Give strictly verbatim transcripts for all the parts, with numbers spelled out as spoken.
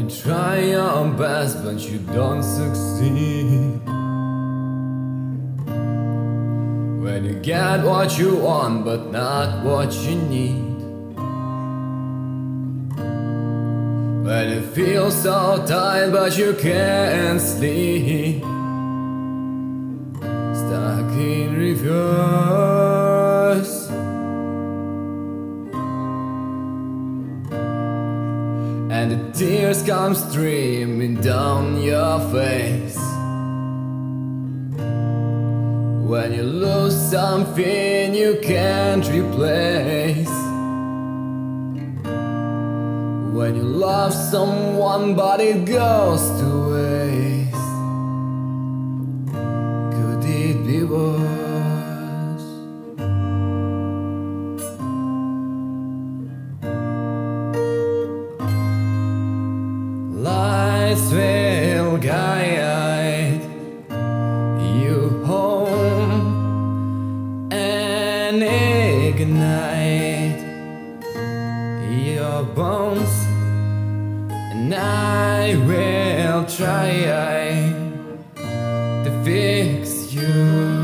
You try your best, but you don't succeed. When you get what you want, but not what you need. When you feel so tired, but you can't sleep. Stuck in reverse. And the tears come streaming down your face. When you lose something you can't replace. When you love someone but it goes to waste. Could it be worse? Lights will guide you home and ignite your bones, and I will try to fix you.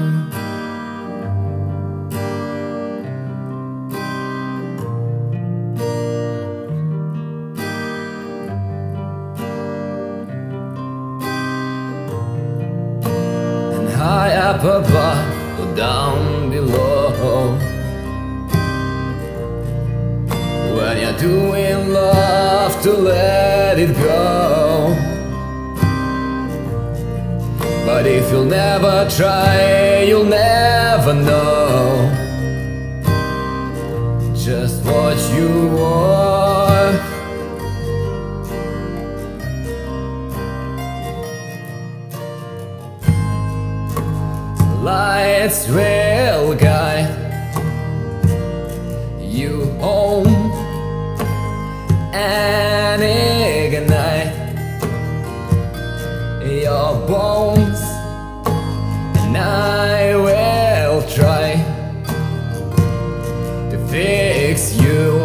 And high up above or down below, when you're doing love, to let it go. But if you'll never try, you'll never know just what you want. Lights will guide you home and ignite your bones, and I will try to fix you.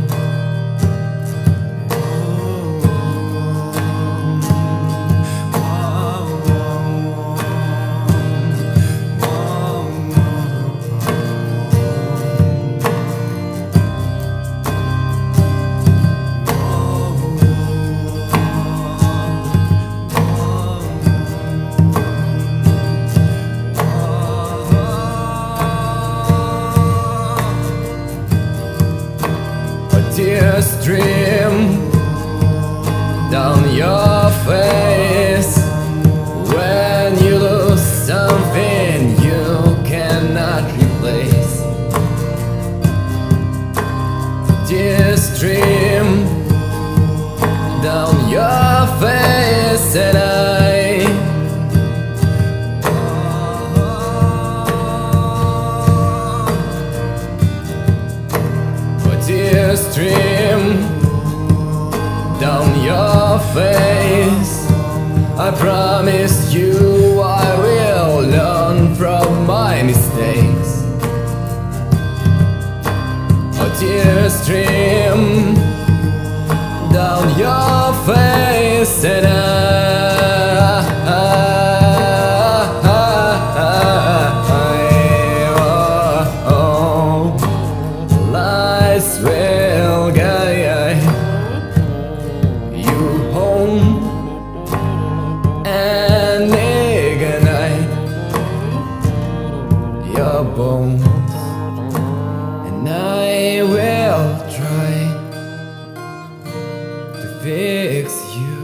Tears stream down your face when you lose something you cannot replace. Tears stream down your face, and I tears stream down your face. I promise you I will learn from my mistakes. A tear stream down your face, and I, I, I, oh, lights will guide you home and ignite your bones, and I will try to fix you.